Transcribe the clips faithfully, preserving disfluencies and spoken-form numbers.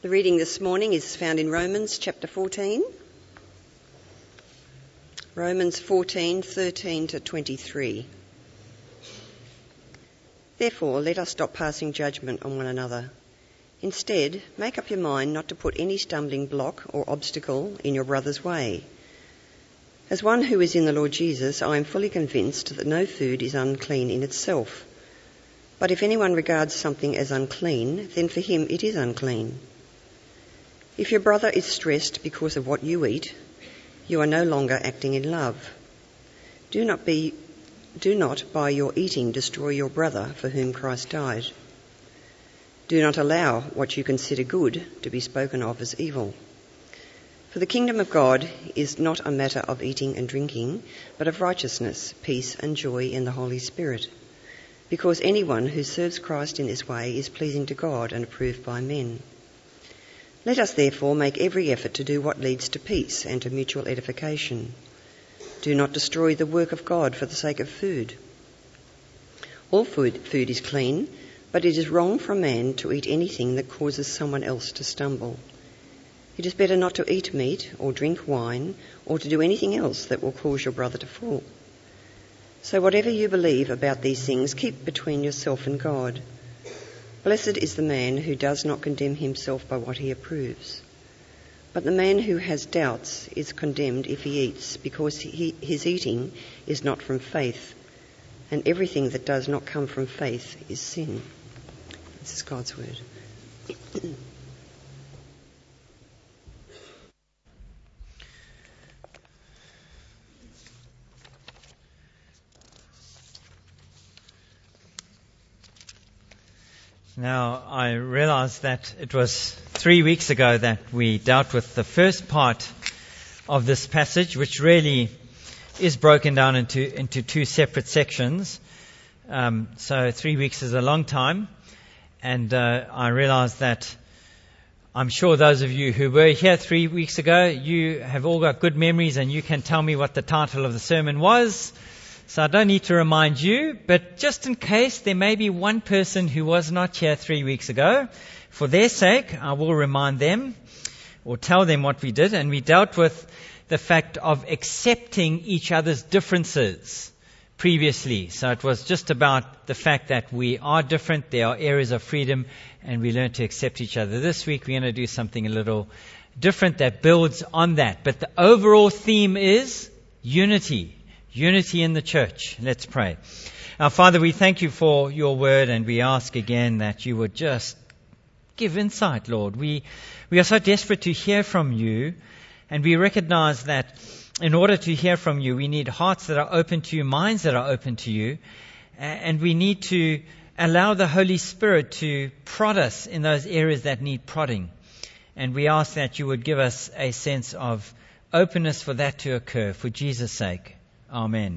The reading this morning is found in Romans chapter fourteen. Romans fourteen, thirteen to twenty-three. Therefore, let us stop passing judgment on one another. Instead, make up your mind not to put any stumbling block or obstacle in your brother's way. As one who is in the Lord Jesus, I am fully convinced that no food is unclean in itself. But if anyone regards something as unclean, then for him it is unclean. If your brother is stressed because of what you eat, you are no longer acting in love. Do not be, do not by your eating destroy your brother for whom Christ died. Do not allow what you consider good to be spoken of as evil. For the kingdom of God is not a matter of eating and drinking, but of righteousness, peace and joy in the Holy Spirit. Because anyone who serves Christ in this way is pleasing to God and approved by men. Let us therefore make every effort to do what leads to peace and to mutual edification. Do not destroy the work of God for the sake of food. All food, food is clean, but it is wrong for a man to eat anything that causes someone else to stumble. It is better not to eat meat or drink wine or to do anything else that will cause your brother to fall. So whatever you believe about these things, keep between yourself and God. Blessed is the man who does not condemn himself by what he approves. But the man who has doubts is condemned if he eats, because he, his eating is not from faith, and everything that does not come from faith is sin. This is God's word. Now, I realize that it was three weeks ago that we dealt with the first part of this passage, which really is broken down into, into two separate sections. Um, so three weeks is a long time. And uh, I realize that I'm sure those of you who were here three weeks ago, you have all got good memories and you can tell me what the title of the sermon was. So I don't need to remind you, but just in case there may be one person who was not here three weeks ago, for their sake, I will remind them or tell them what we did. And we dealt with the fact of accepting each other's differences previously. So it was just about the fact that we are different, there are areas of freedom, and we learn to accept each other. This week we're going to do something a little different that builds on that. But the overall theme is unity. Unity in the church. Let's pray. Our Father, we thank you for your word, and we ask again that you would just give insight, Lord. We we are so desperate to hear from you, and we recognize that in order to hear from you, we need hearts that are open to you, minds that are open to you, and we need to allow the Holy Spirit to prod us in those areas that need prodding. And we ask that you would give us a sense of openness for that to occur, for Jesus' sake. Amen.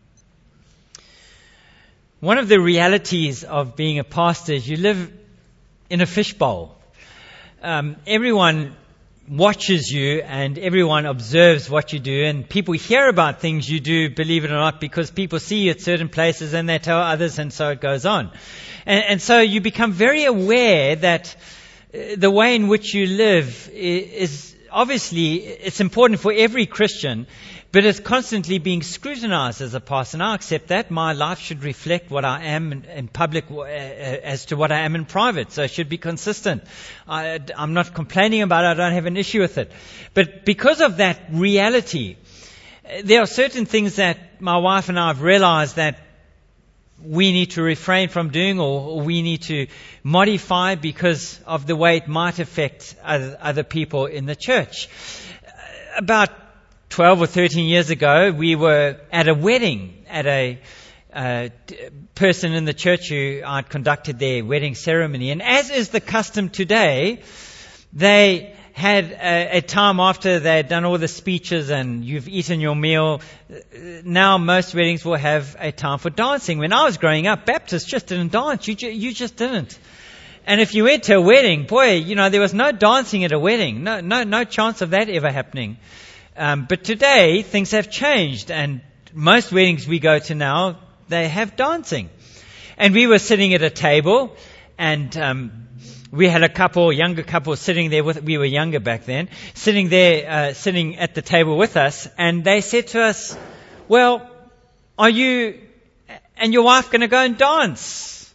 One of the realities of being a pastor is you live in a fishbowl. Um, everyone watches you and everyone observes what you do, and people hear about things you do, believe it or not, because people see you at certain places and they tell others, and so it goes on. And, and so you become very aware that the way in which you live is obviously, it's important for every Christian, but it's constantly being scrutinized as a pastor. And I accept that. My life should reflect what I am in, in public as to what I am in private. So it should be consistent. I, I'm not complaining about it. I don't have an issue with it. But because of that reality, there are certain things that my wife and I have realized that we need to refrain from doing, or, or we need to modify because of the way it might affect other, other people in the church. About twelve or thirteen years ago, we were at a wedding at a uh, person in the church who I'd conducted their wedding ceremony. And as is the custom today, they had a, a time after they had done all the speeches and you've eaten your meal. Now most weddings will have a time for dancing. When I was growing up, Baptists just didn't dance. You, ju- you just didn't. And if you went to a wedding, boy, you know, there was no dancing at a wedding. No, no, no chance of that ever happening. Um, but today, things have changed, and most weddings we go to now, they have dancing. And we were sitting at a table, and um, we had a couple, younger couple, sitting there with. We were younger back then, sitting there, uh, sitting at the table with us, and they said to us, "Well, are you and your wife going to go and dance?"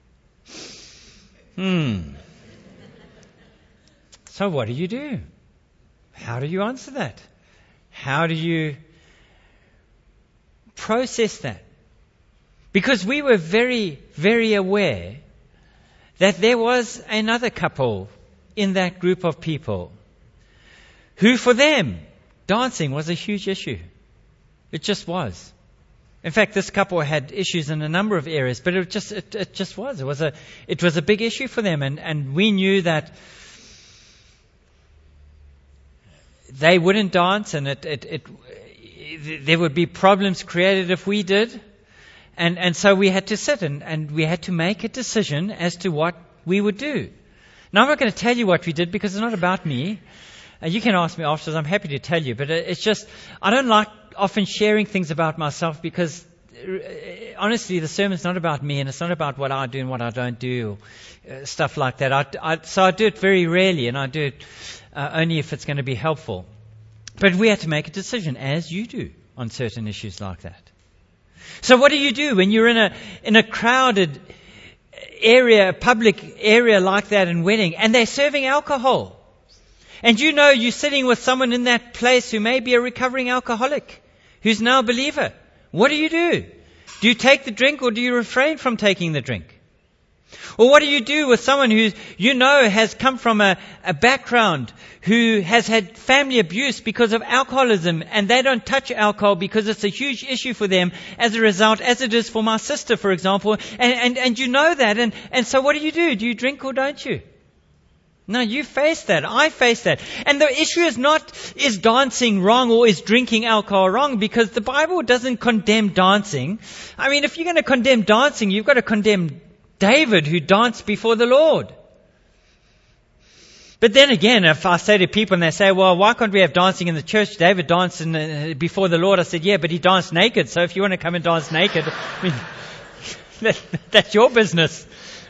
Hmm. So what do you do? How do you answer that? How do you process that? Because we were very, very aware that there was another couple in that group of people who, for them, dancing was a huge issue. It just was. In fact, this couple had issues in a number of areas, but it just it, it just was. It was a it was a big issue for them, and, and we knew that they wouldn't dance, and it, it, it, it there would be problems created if we did. And and so we had to sit and, and we had to make a decision as to what we would do. Now, I'm not going to tell you what we did because it's not about me. Uh, you can ask me afterwards. I'm happy to tell you. But it's just, I don't like often sharing things about myself because, uh, honestly, the sermon's not about me and it's not about what I do and what I don't do, or, uh, stuff like that. I, I, so I do it very rarely, and I do it uh, only if it's going to be helpful. But we had to make a decision, as you do, on certain issues like that. So what do you do when you're in a in a crowded area, a public area like that in wedding, and they're serving alcohol? And you know you're sitting with someone in that place who may be a recovering alcoholic, who's now a believer. What do you do? Do you take the drink or do you refrain from taking the drink? Or what do you do with someone who you know has come from a, a background who has had family abuse because of alcoholism, and they don't touch alcohol because it's a huge issue for them as a result, as it is for my sister, for example, and, and, and you know that, and, and so what do you do? Do you drink or don't you? No, you face that. I face that. And the issue is not, is dancing wrong or is drinking alcohol wrong? Because the Bible doesn't condemn dancing. I mean, if you're going to condemn dancing, you've got to condemn David, who danced before the Lord. But then again, if I say to people and they say, well, why can't we have dancing in the church? David danced in, uh, before the Lord. I said, yeah, but he danced naked. So if you want to come and dance naked, I mean, that, that's your business.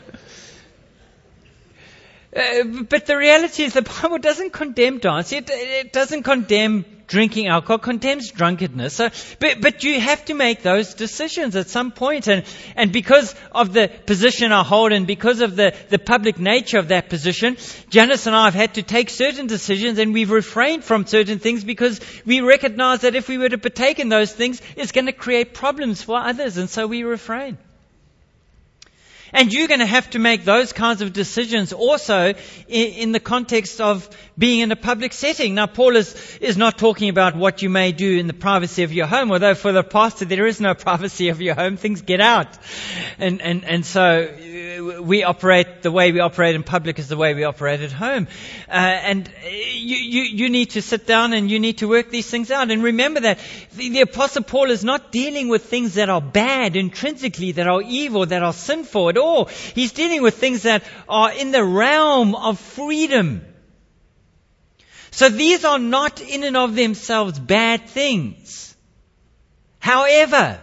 Uh, but the reality is the Bible doesn't condemn dancing. It, it doesn't condemn drinking alcohol. It condemns drunkenness. So, but, but you have to make those decisions at some point. And, and because of the position I hold and because of the, the public nature of that position, Janice and I have had to take certain decisions, and we've refrained from certain things because we recognize that if we were to partake in those things, it's going to create problems for others. And so we refrain. And you're going to have to make those kinds of decisions also in, in the context of being in a public setting. Now, Paul is, is not talking about what you may do in the privacy of your home, although for the pastor there is no privacy of your home. Things get out. And, and, and so we operate, the way we operate in public is the way we operate at home. Uh, and you, you, you need to sit down and you need to work these things out. And remember that the, the Apostle Paul is not dealing with things that are bad intrinsically, that are evil, that are sinful at all. He's dealing with things that are in the realm of freedom. So these are not in and of themselves bad things. However,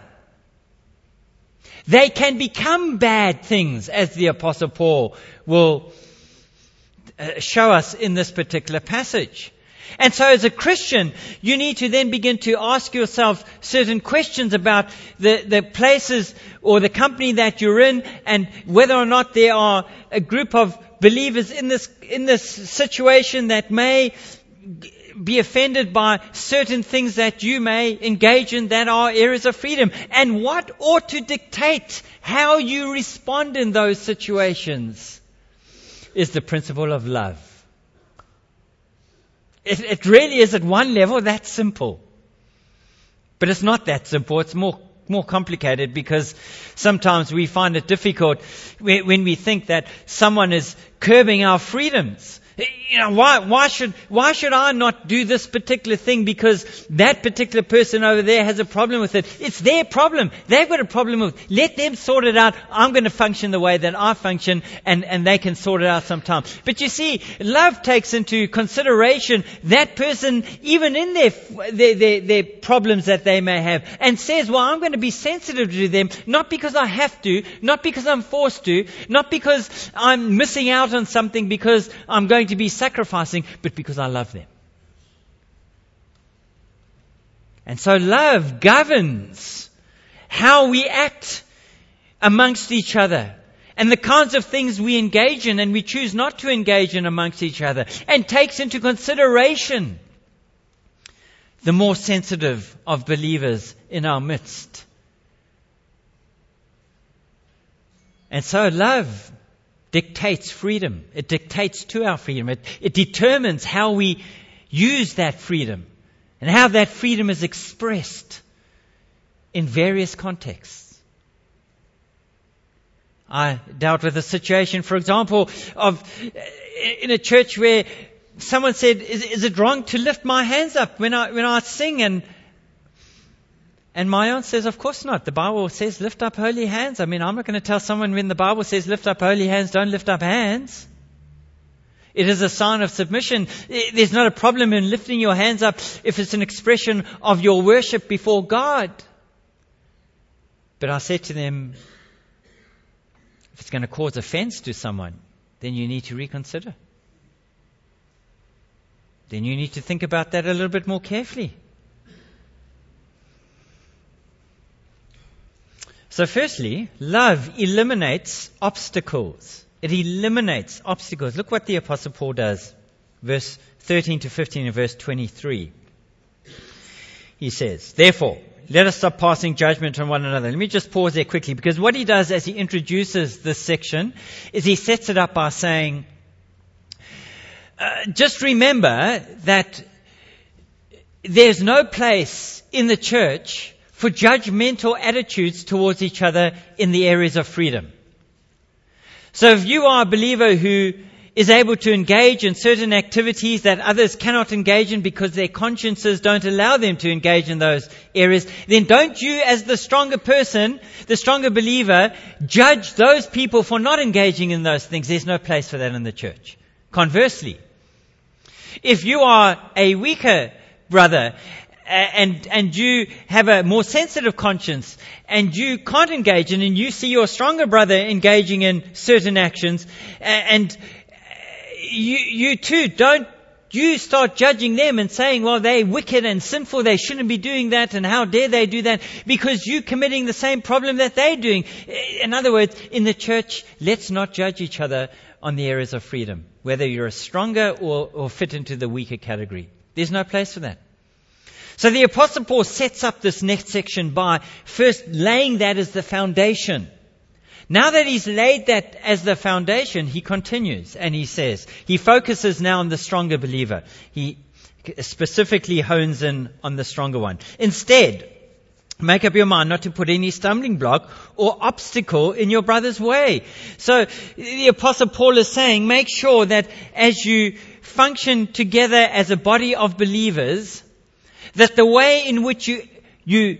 they can become bad things, as the Apostle Paul will show us in this particular passage. And so as a Christian, you need to then begin to ask yourself certain questions about the, the places or the company that you're in, and whether or not there are a group of believers in this, in this situation that may be offended by certain things that you may engage in that are areas of freedom, and what ought to dictate how you respond in those situations is the principle of love. It, it really is at one level that simple. But it's not that simple. It's more more complicated, because sometimes we find it difficult when we think that someone is curbing our freedoms. You know, why, why should, why should I not do this particular thing because that particular person over there has a problem with it? It's their problem. They've got a problem with it. Let them sort it out. I'm going to function the way that I function, and, and they can sort it out sometime. But you see, love takes into consideration that person, even in their, their, their, their problems that they may have, and says, well, I'm going to be sensitive to them, not because I have to, not because I'm forced to, not because I'm missing out on something because I'm going to be sacrificing, but because I love them. And so love governs how we act amongst each other and the kinds of things we engage in and we choose not to engage in amongst each other, and takes into consideration the more sensitive of believers in our midst. And so love dictates freedom. It dictates to our freedom. It, it determines how we use that freedom and how that freedom is expressed in various contexts. I dealt with a situation, for example, of in a church where someone said, is, is it wrong to lift my hands up when I when I sing? And And my aunt says, of course not. The Bible says lift up holy hands. I mean, I'm not going to tell someone when the Bible says lift up holy hands, don't lift up hands. It is a sign of submission. There's not a problem in lifting your hands up if it's an expression of your worship before God. But I said to them, if it's going to cause offense to someone, then you need to reconsider. Then you need to think about that a little bit more carefully. So firstly, love eliminates obstacles. It eliminates obstacles. Look what the Apostle Paul does. Verse thirteen to fifteen and verse twenty-three. He says, therefore, let us stop passing judgment on one another. Let me just pause there quickly, because what he does as he introduces this section is he sets it up by saying, uh, just remember that there's no place in the church for judgmental attitudes towards each other in the areas of freedom. So if you are a believer who is able to engage in certain activities that others cannot engage in because their consciences don't allow them to engage in those areas, then don't you, as the stronger person, the stronger believer, judge those people for not engaging in those things. There's no place for that in the church. Conversely, if you are a weaker brother and and you have a more sensitive conscience and you can't engage in, and you see your stronger brother engaging in certain actions, and you you too don't you start judging them and saying, well, they're wicked and sinful, they shouldn't be doing that, and how dare they do that, because you're committing the same problem that they're doing. In other words, in the church, let's not judge each other on the areas of freedom, whether you're a stronger or, or fit into the weaker category. There's no place for that. So the Apostle Paul sets up this next section by first laying that as the foundation. Now that he's laid that as the foundation, he continues and he says, he focuses now on the stronger believer. He specifically hones in on the stronger one. Instead, make up your mind not to put any stumbling block or obstacle in your brother's way. So the Apostle Paul is saying, make sure that as you function together as a body of believers, that the way in which you you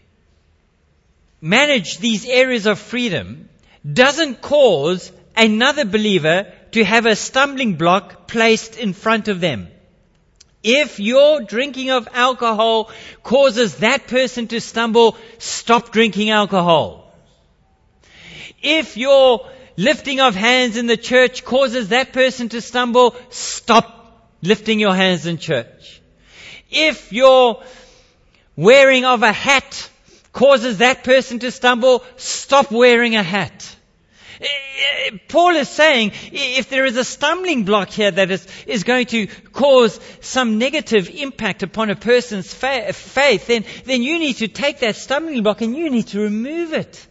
manage these areas of freedom doesn't cause another believer to have a stumbling block placed in front of them. If your drinking of alcohol causes that person to stumble, stop drinking alcohol. If your lifting of hands in the church causes that person to stumble, stop lifting your hands in church. If your wearing of a hat causes that person to stumble, stop wearing a hat. Paul is saying, if there is a stumbling block here that is, is going to cause some negative impact upon a person's fa- faith, then, then you need to take that stumbling block and you need to remove it.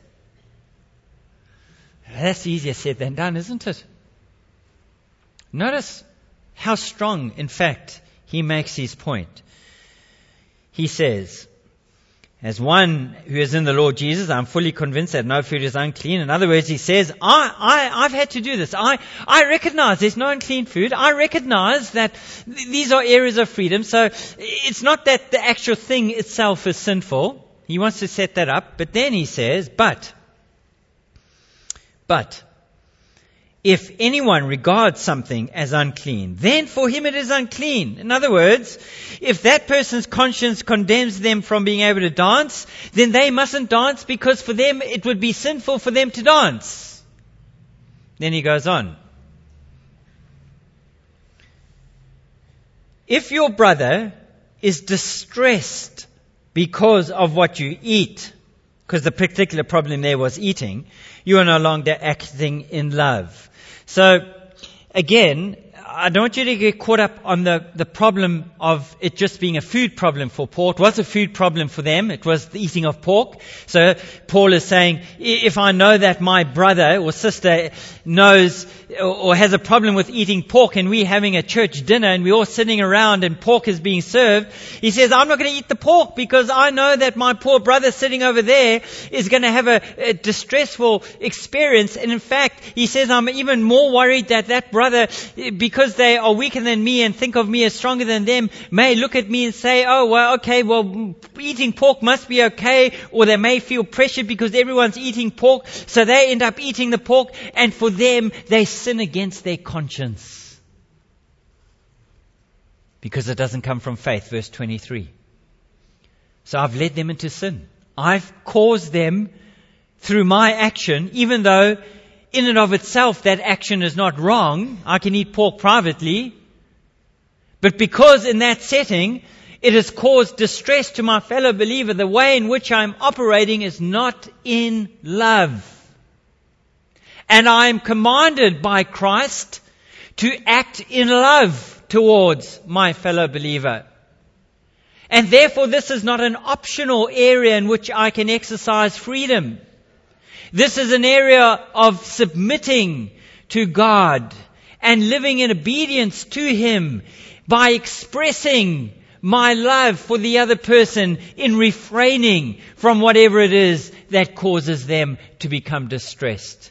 That's easier said than done, isn't it? Notice how strong, in fact, he makes his point. He says, As one who is in the Lord Jesus, I'm fully convinced that no food is unclean. In other words, he says, I, I, I've had to do this. I, I recognize there's no unclean food. I recognize that th- these are areas of freedom. So it's not that the actual thing itself is sinful. He wants to set that up. But then he says, but, but, if anyone regards something as unclean, then for him it is unclean. In other words, if that person's conscience condemns them from being able to dance, then they mustn't dance because for them it would be sinful for them to dance. Then he goes on. If your brother is distressed because of what you eat, because the particular problem there was eating, you are no longer acting in love. So, again, I don't want you to get caught up on the, the problem of it just being a food problem for Paul. It was a food problem for them. It was the eating of pork. So Paul is saying, if I know that my brother or sister knows or has a problem with eating pork and we're having a church dinner and we're all sitting around and pork is being served, he says, I'm not going to eat the pork because I know that my poor brother sitting over there is going to have a, a distressful experience. And in fact, he says, I'm even more worried that that brother, because they are weaker than me and think of me as stronger than them, may look at me and say, oh, well, okay, well, eating pork must be okay. Or they may feel pressured because everyone's eating pork, so they end up eating the pork, and for them, they sin against their conscience. Because it doesn't come from faith, verse twenty-three. So I've led them into sin. I've caused them through my action, even though in and of itself that action is not wrong. I can eat pork privately. But because in that setting it has caused distress to my fellow believer, the way in which I'm operating is not in love. And I am commanded by Christ to act in love towards my fellow believer. And therefore this is not an optional area in which I can exercise freedom. This is an area of submitting to God and living in obedience to Him by expressing my love for the other person in refraining from whatever it is that causes them to become distressed.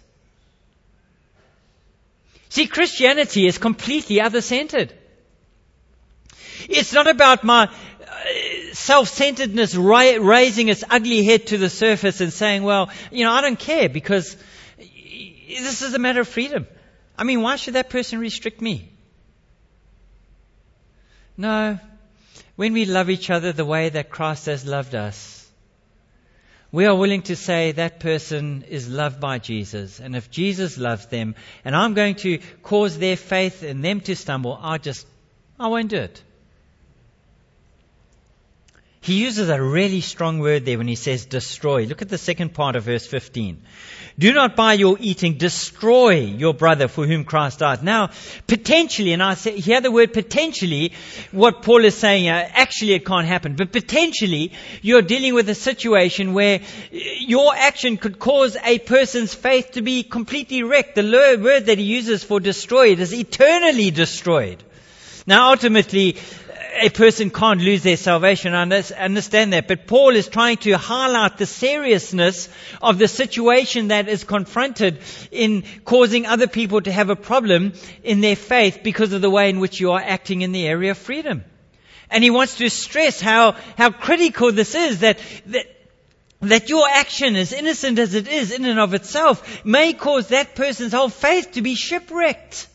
See, Christianity is completely other-centered. It's not about my self-centeredness ra- raising its ugly head to the surface and saying, well, you know, I don't care because this is a matter of freedom. I mean, why should that person restrict me? No. When we love each other the way that Christ has loved us, we are willing to say that person is loved by Jesus. And if Jesus loves them and I'm going to cause their faith in them to stumble, I just, I won't do it. He uses a really strong word there when he says destroy. Look at the second part of verse fifteen. Do not by your eating destroy your brother for whom Christ died. Now, potentially, and I say, hear the word potentially, what Paul is saying, uh, actually it can't happen, but potentially you're dealing with a situation where your action could cause a person's faith to be completely wrecked. The word that he uses for destroyed is eternally destroyed. Now, ultimately, a person can't lose their salvation. I understand that. But Paul is trying to highlight the seriousness of the situation that is confronted in causing other people to have a problem in their faith because of the way in which you are acting in the area of freedom. And he wants to stress how, how critical this is, that, that that your action, as innocent as it is in and of itself, may cause that person's whole faith to be shipwrecked.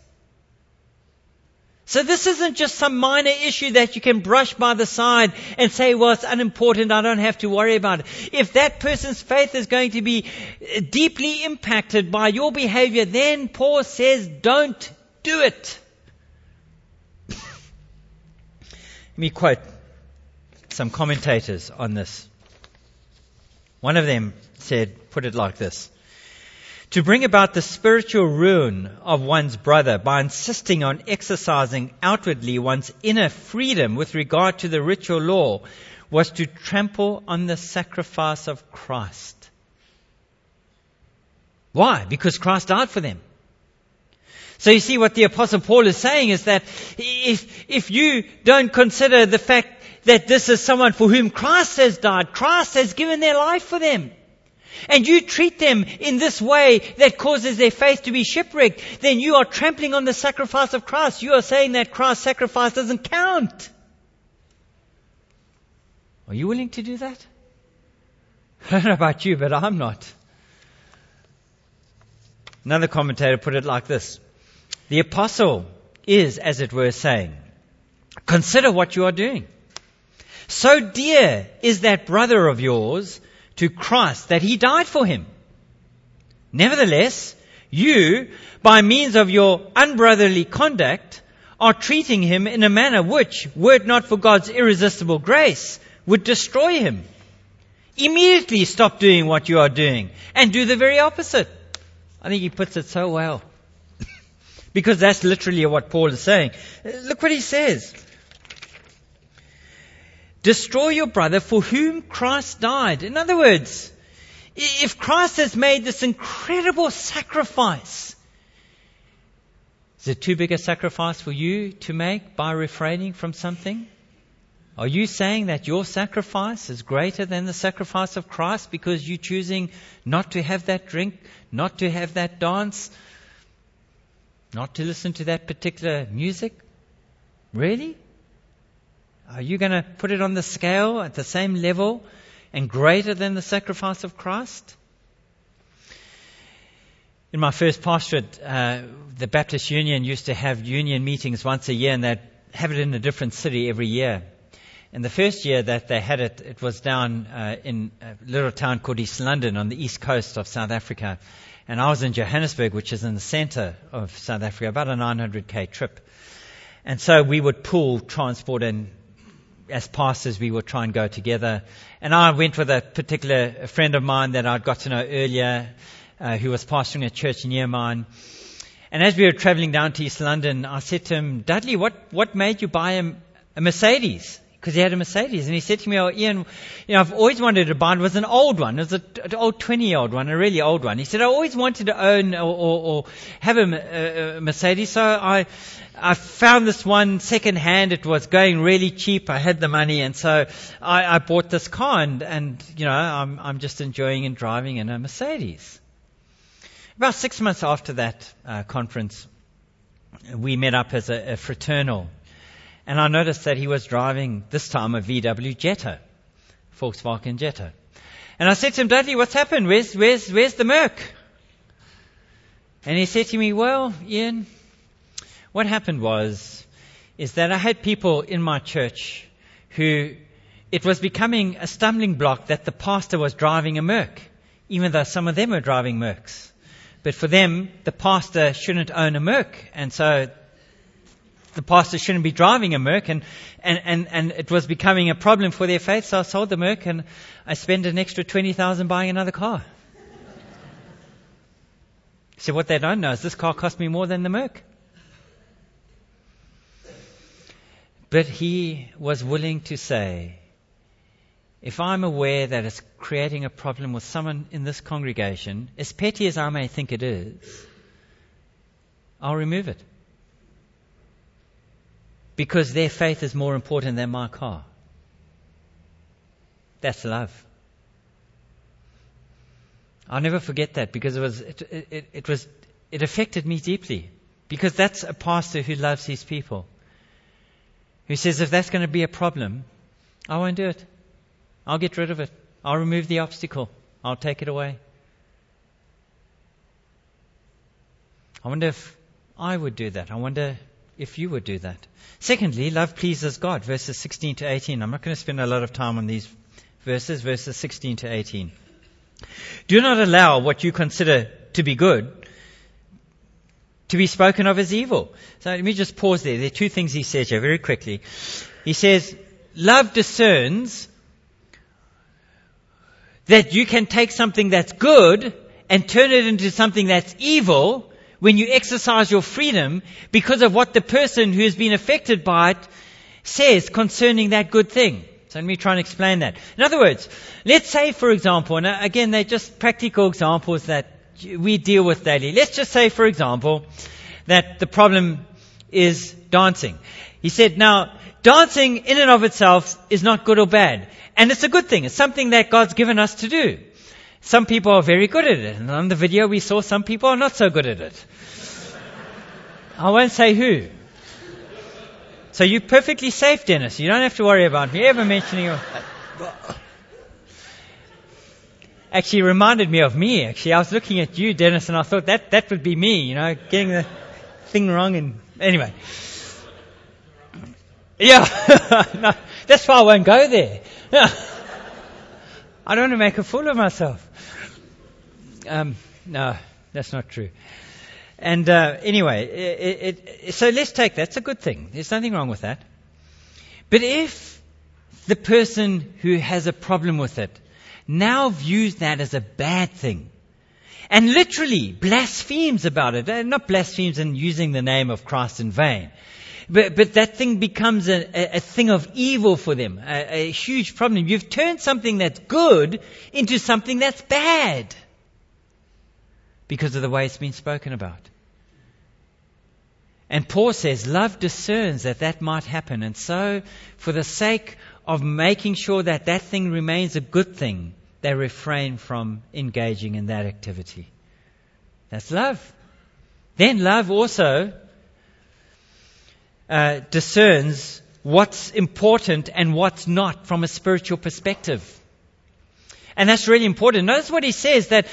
So this isn't just some minor issue that you can brush by the side and say, well, it's unimportant, I don't have to worry about it. If that person's faith is going to be deeply impacted by your behavior, then Paul says, don't do it. Let me quote some commentators on this. One of them said, put it like this. To bring about the spiritual ruin of one's brother by insisting on exercising outwardly one's inner freedom with regard to the ritual law was to trample on the sacrifice of Christ. Why? Because Christ died for them. So you see what the Apostle Paul is saying is that if, if you don't consider the fact that this is someone for whom Christ has died. Christ has given their life for them. And you treat them in this way that causes their faith to be shipwrecked, then you are trampling on the sacrifice of Christ. You are saying that Christ's sacrifice doesn't count. Are you willing to do that? I don't know about you, but I'm not. Another commentator put it like this. The apostle is, as it were, saying, consider what you are doing. So dear is that brother of yours to Christ that he died for him. Nevertheless, you, by means of your unbrotherly conduct, are treating him in a manner which, were it not for God's irresistible grace, would destroy him. Immediately stop doing what you are doing and do the very opposite. I think he puts it so well. Because that's literally what Paul is saying. Look what he says. Destroy your brother for whom Christ died. In other words, if Christ has made this incredible sacrifice, is it too big a sacrifice for you to make by refraining from something? Are you saying that your sacrifice is greater than the sacrifice of Christ because you're choosing not to have that drink, not to have that dance, not to listen to that particular music? Really? Are you going to put it on the scale at the same level and greater than the sacrifice of Christ? In my first pastorate, uh, the Baptist Union used to have union meetings once a year, and they'd have it in a different city every year. And the first year that they had it, it was down uh, in a little town called East London on the east coast of South Africa. And I was in Johannesburg, which is in the center of South Africa, about a nine hundred k trip. And so we would pool transport, and as pastors we would try and go together. And I went with a particular friend of mine that I'd got to know earlier, uh, who was pastoring a church near mine. And as we were traveling down to East London, I said to him, Dudley, what, what made you buy a, a Mercedes? Because he had a Mercedes. And he said to me, oh, Ian, you know, I've always wanted to buy it. It was an old one. It was a, an old twenty-year-old one, a really old one. He said, I always wanted to own or, or, or have a, a, a Mercedes. So I, I found this one second hand. It was going really cheap. I had the money. And so I, I bought this car. And, and you know, I'm, I'm just enjoying and driving in a Mercedes. About six months after that uh, conference, we met up as a, a fraternal. And I noticed that he was driving, this time, a V W Jetta, Volkswagen Jetta. And I said to him, Dudley, what's happened? Where's, where's, where's the Merc? And he said to me, well, Ian, what happened was, is that I had people in my church who, it was becoming a stumbling block that the pastor was driving a Merc, even though some of them were driving Mercs. But for them, the pastor shouldn't own a Merc. And so the pastor shouldn't be driving a Merc, and, and, and, and it was becoming a problem for their faith, so I sold the Merc and I spent an extra twenty thousand dollars buying another car. So what they don't know is this car cost me more than the Merc. But he was willing to say, if I'm aware that it's creating a problem with someone in this congregation, as petty as I may think it is, I'll remove it. Because their faith is more important than my car. That's love. I'll never forget that, because it was it, it, it was it affected me deeply. Because that's a pastor who loves his people. Who says, if that's going to be a problem, I won't do it. I'll get rid of it. I'll remove the obstacle. I'll take it away. I wonder if I would do that. I wonder if you would do that. Secondly, love pleases God, verses sixteen to eighteen. I'm not going to spend a lot of time on these verses, verses sixteen to eighteen. Do not allow what you consider to be good to be spoken of as evil. So let me just pause there. There are two things he says here very quickly. He says, love discerns that you can take something that's good and turn it into something that's evil when you exercise your freedom because of what the person who has been affected by it says concerning that good thing. So let me try and explain that. In other words, let's say, for example, and again, they're just practical examples that we deal with daily. Let's just say, for example, that the problem is dancing. He said, now, dancing in and of itself is not good or bad. And it's a good thing. It's something that God's given us to do. Some people are very good at it. And on the video we saw some people are not so good at it. I won't say who. So you're perfectly safe, Dennis. You don't have to worry about me ever mentioning your... Actually, it reminded me of me, actually. I was looking at you, Dennis, and I thought that, that would be me, you know, getting the thing wrong. And anyway. Yeah. No, that's why I won't go there. Yeah. I don't want to make a fool of myself. Um, no, that's not true. And uh, anyway, it, it, so let's take that. It's a good thing. There's nothing wrong with that. But if the person who has a problem with it now views that as a bad thing and literally blasphemes about it, not blasphemes in using the name of Christ in vain, but, but that thing becomes a, a, a thing of evil for them, a, a huge problem. You've turned something that's good into something that's bad because of the way it's been spoken about. And Paul says, love discerns that that might happen. And so, for the sake of making sure that that thing remains a good thing, they refrain from engaging in that activity. That's love. Then love also uh, discerns what's important and what's not from a spiritual perspective. And that's really important. Notice what he says, that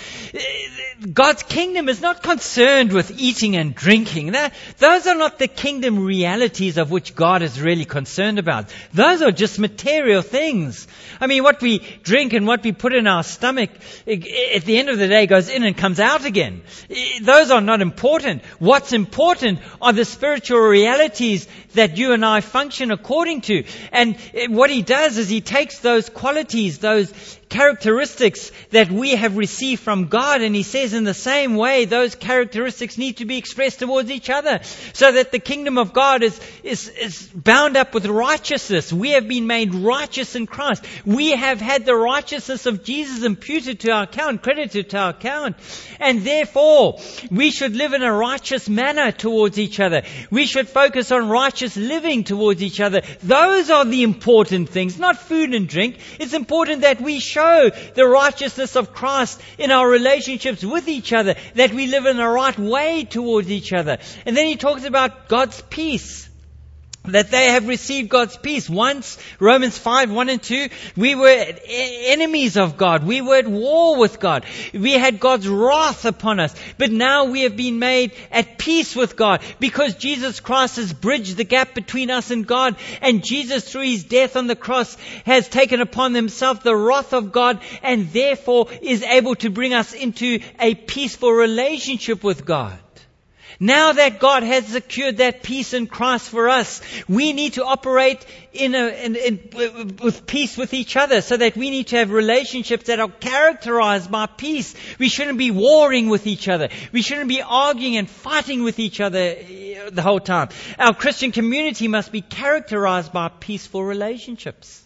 God's kingdom is not concerned with eating and drinking. That, those are not the kingdom realities of which God is really concerned about. Those are just material things. I mean, what we drink and what we put in our stomach, at the end of the day, goes in and comes out again. Those are not important. What's important are the spiritual realities that you and I function according to. And what he does is he takes those qualities, those characteristics that we have received from God, and he says in the same way those characteristics need to be expressed towards each other, so that the kingdom of God is, is, is bound up with righteousness. We have been made righteous in Christ. We have had the righteousness of Jesus imputed to our account, credited to our account, and therefore we should live in a righteous manner towards each other. We should focus on righteous living towards each other. Those are the important things, not food and drink. It's important that we show the righteousness of Christ in our relationships with each other, that we live in the right way towards each other. And then he talks about God's peace, that they have received God's peace. Once, Romans five, one and two, we were enemies of God. We were at war with God. We had God's wrath upon us. But now we have been made at peace with God, because Jesus Christ has bridged the gap between us and God. And Jesus, through his death on the cross, has taken upon himself the wrath of God, and therefore is able to bring us into a peaceful relationship with God. Now that God has secured that peace in Christ for us, we need to operate in a, in, in, with peace with each other, so that we need to have relationships that are characterized by peace. We shouldn't be warring with each other. We shouldn't be arguing and fighting with each other the whole time. Our Christian community must be characterized by peaceful relationships.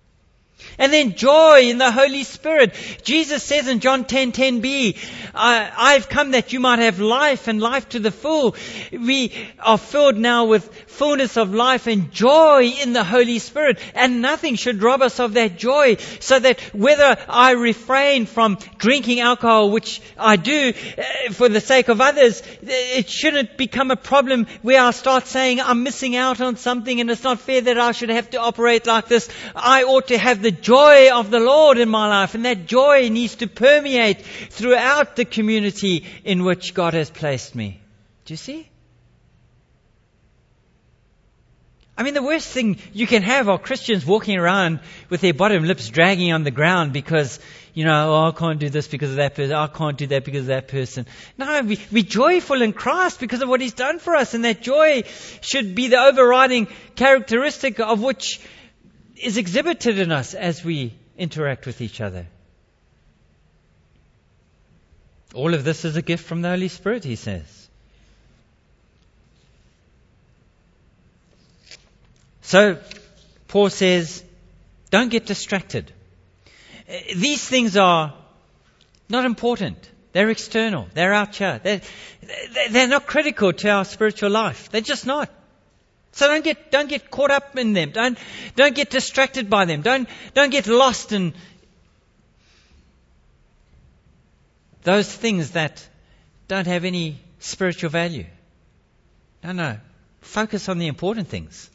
And then joy in the Holy Spirit. Jesus says in John ten ten b, I've come that you might have life, and life to the full. We are filled now with fullness of life and joy in the Holy Spirit. And nothing should rob us of that joy. So that whether I refrain from drinking alcohol, which I do for the sake of others, it shouldn't become a problem where I start saying I'm missing out on something and it's not fair that I should have to operate like this. I ought to have the joy of the Lord in my life, and that joy needs to permeate throughout the community in which God has placed me. Do you see? I mean, the worst thing you can have are Christians walking around with their bottom lips dragging on the ground because, you know, oh, I can't do this because of that person. I can't do that because of that person. No, we, we're joyful in Christ because of what he's done for us, and that joy should be the overriding characteristic of which is exhibited in us as we interact with each other. All of this is a gift from the Holy Spirit, he says. So, Paul says, don't get distracted. These things are not important. They're external. They're out here. They're, they're not critical to our spiritual life. They're just not. So don't get don't get caught up in them. Don't don't get distracted by them. Don't don't get lost in those things that don't have any spiritual value. No, no. Focus on the important things.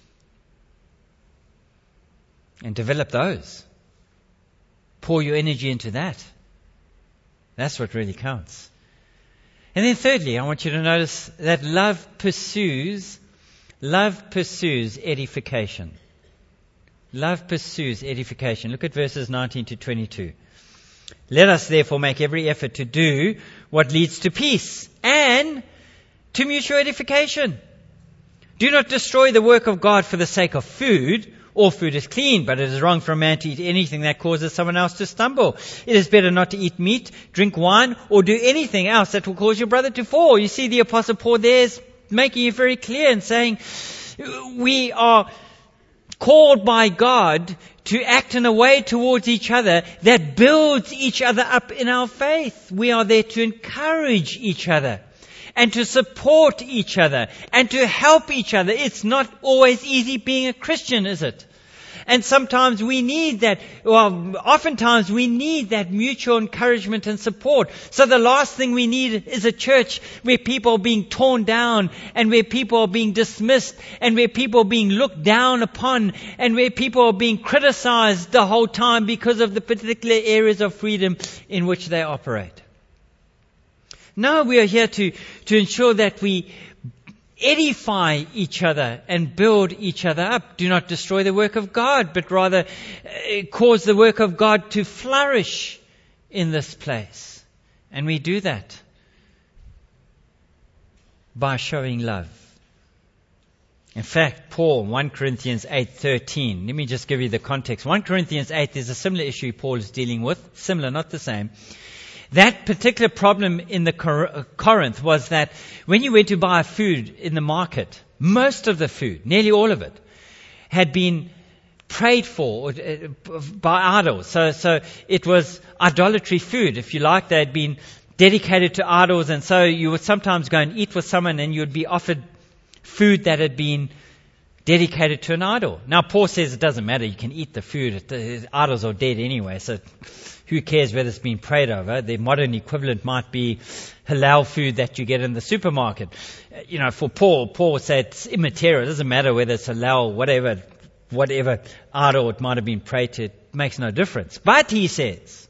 And develop those. Pour your energy into that. That's what really counts. And then thirdly, I want you to notice that love pursues, love pursues edification. Love pursues edification. Look at verses nineteen to twenty-two. Let us therefore make every effort to do what leads to peace and to mutual edification. Do not destroy the work of God for the sake of food. All food is clean, but it is wrong for a man to eat anything that causes someone else to stumble. It is better not to eat meat, drink wine, or do anything else that will cause your brother to fall. You see, the Apostle Paul there is making it very clear and saying, we are called by God to act in a way towards each other that builds each other up in our faith. We are there to encourage each other and to support each other and to help each other. It's not always easy being a Christian, is it? And sometimes we need that, well, oftentimes we need that mutual encouragement and support. So the last thing we need is a church where people are being torn down and where people are being dismissed and where people are being looked down upon and where people are being criticized the whole time because of the particular areas of freedom in which they operate. No, we are here to, to ensure that we edify each other and build each other up. Do not destroy the work of God, but rather uh, cause the work of God to flourish in this place. And we do that by showing love. In fact, Paul, First Corinthians eight thirteen, let me just give you the context. First Corinthians eight, there's a similar issue Paul is dealing with. Similar, not the same. That particular problem in the Cor- Corinth was that when you went to buy food in the market, most of the food, nearly all of it, had been prayed for by idols. So, so it was idolatry food, if you like. They had been dedicated to idols, and so you would sometimes go and eat with someone and you would be offered food that had been dedicated to an idol. Now, Paul says it doesn't matter. You can eat the food. The idols are dead anyway, so who cares whether it's been prayed over? The modern equivalent might be halal food that you get in the supermarket. You know, for Paul, Paul would say it's immaterial. It doesn't matter whether it's halal, whatever, whatever idol it might have been prayed to. It makes no difference. But he says,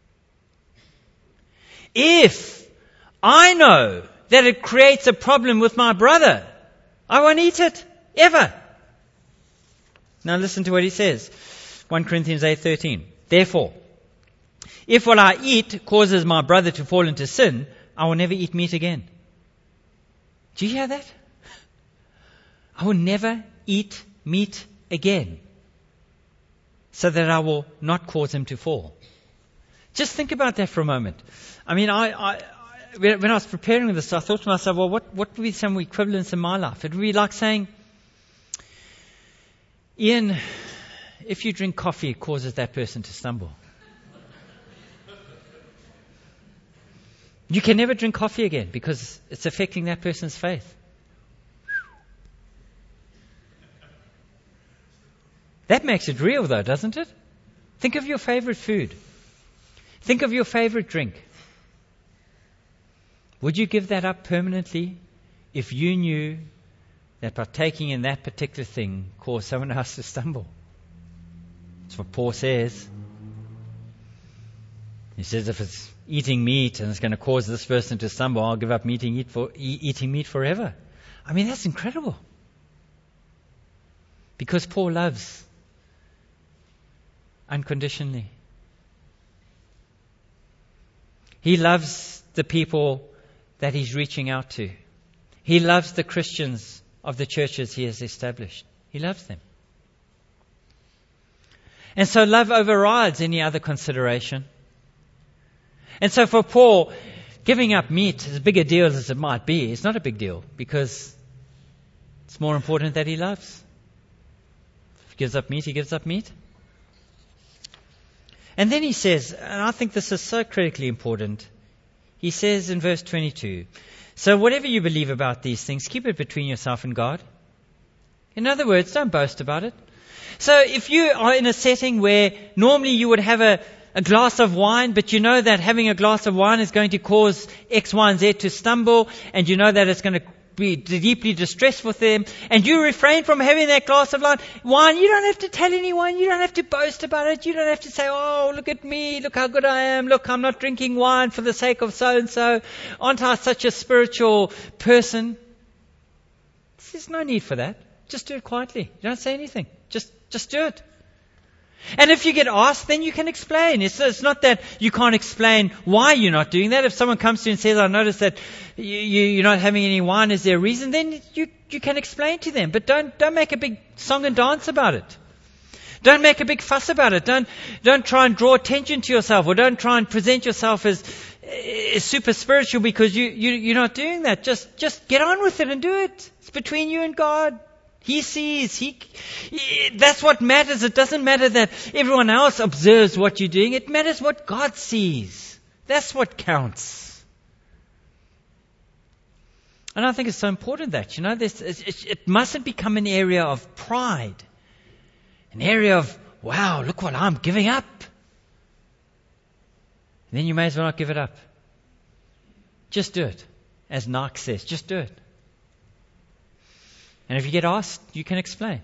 if I know that it creates a problem with my brother, I won't eat it, ever. Now listen to what he says. First Corinthians eight thirteen. Therefore, if what I eat causes my brother to fall into sin, I will never eat meat again. Do you hear that? I will never eat meat again, so that I will not cause him to fall. Just think about that for a moment. I mean, I, I, when I was preparing this, I thought to myself, well, what, what would be some equivalents in my life? It would be like saying, Ian, if you drink coffee, it causes that person to stumble. You can never drink coffee again because it's affecting that person's faith. That makes it real though, doesn't it? Think of your favorite food. Think of your favorite drink. Would you give that up permanently if you knew that partaking in that particular thing caused someone else to stumble? That's what Paul says. He says if it's eating meat and it's going to cause this person to stumble, I'll give up eating, eat for, e- eating meat forever. I mean, that's incredible. Because Paul loves unconditionally. He loves the people that he's reaching out to. He loves the Christians of the churches he has established. He loves them. And so love overrides any other consideration. And so for Paul, giving up meat, as big a deal as it might be, is not a big deal because it's more important that he loves. If he gives up meat, he gives up meat. And then he says, and I think this is so critically important, he says in verse twenty-two, so whatever you believe about these things, keep it between yourself and God. In other words, don't boast about it. So if you are in a setting where normally you would have a, a glass of wine, but you know that having a glass of wine is going to cause X, Y, and Z to stumble, and you know that it's going to be deeply distressful for them, and you refrain from having that glass of wine, you don't have to tell anyone, you don't have to boast about it, you don't have to say, oh, look at me, look how good I am, look, I'm not drinking wine for the sake of so-and-so, aren't I such a spiritual person? There's no need for that. Just do it quietly. You don't say anything. Just, just do it. And if you get asked, then you can explain. It's, it's not that you can't explain why you're not doing that. If someone comes to you and says, I noticed that you, you, you're not having any wine, is there a reason? Then you, you can explain to them. But don't, don't make a big song and dance about it. Don't make a big fuss about it. Don't, don't try and draw attention to yourself, or don't try and present yourself as, as super spiritual because you, you, you're not doing that. Just, just get on with it and do it. It's between you and God. He sees. He, he. That's what matters. It doesn't matter that everyone else observes what you're doing. It matters what God sees. That's what counts. And I think it's so important that, you know, this, it, it mustn't become an area of pride. An area of, wow, look what I'm giving up. And then you may as well not give it up. Just do it. As Nark says, just do it. And if you get asked, you can explain.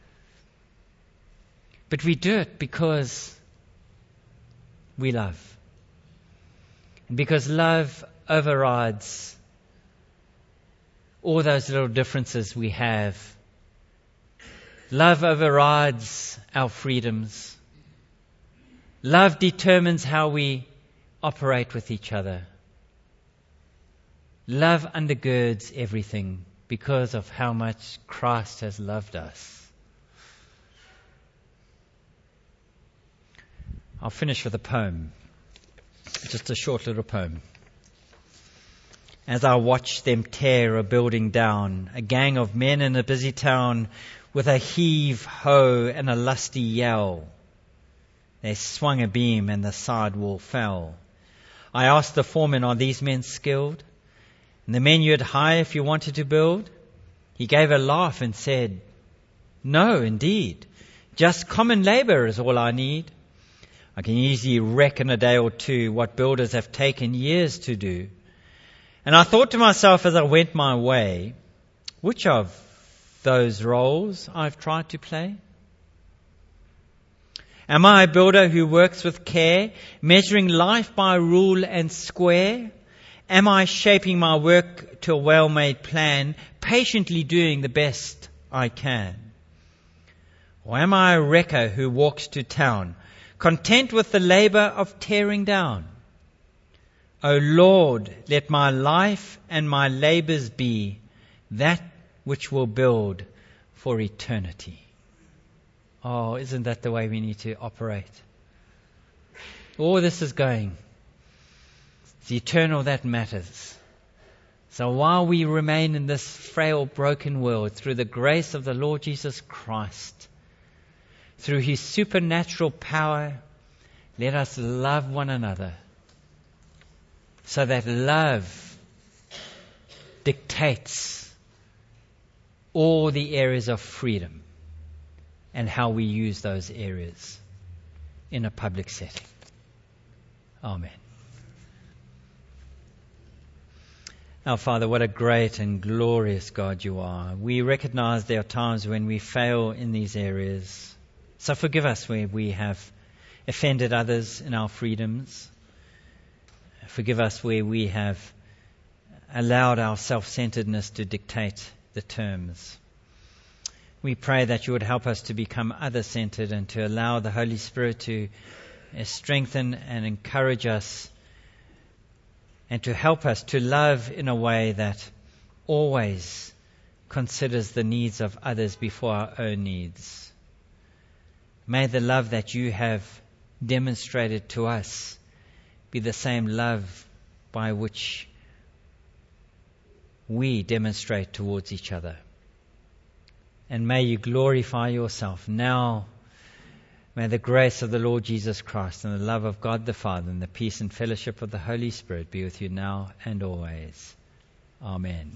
But we do it because we love. And because love overrides all those little differences we have. Love overrides our freedoms. Love determines how we operate with each other. Love undergirds everything because of how much Christ has loved us. I'll finish with a poem. Just a short little poem. As I watch them tear a building down, a gang of men in a busy town with a heave, ho, and a lusty yell, they swung a beam and the side wall fell. I asked the foreman, are these men skilled? And the men you'd hire if you wanted to build? He gave a laugh and said, no, indeed. Just common labor is all I need. I can easily wreck in a day or two what builders have taken years to do. And I thought to myself as I went my way, which of those roles I've tried to play? Am I a builder who works with care, measuring life by rule and square? Am I shaping my work to a well-made plan, patiently doing the best I can? Or am I a wrecker who walks to town, content with the labor of tearing down? O Lord, let my life and my labors be that which will build for eternity. Oh, isn't that the way we need to operate? All this is going. It's eternal that matters. So while we remain in this frail, broken world, through the grace of the Lord Jesus Christ, through His supernatural power, let us love one another, so that love dictates all the areas of freedom and how we use those areas in a public setting. Amen. Our Father, what a great and glorious God you are. We recognize there are times when we fail in these areas. So forgive us where we have offended others in our freedoms. Forgive us where we have allowed our self-centeredness to dictate the terms. We pray that you would help us to become other-centered and to allow the Holy Spirit to strengthen and encourage us and to help us to love in a way that always considers the needs of others before our own needs. May the love that you have demonstrated to us be the same love by which we demonstrate towards each other. And may you glorify yourself now. May the grace of the Lord Jesus Christ and the love of God the Father and the peace and fellowship of the Holy Spirit be with you now and always. Amen.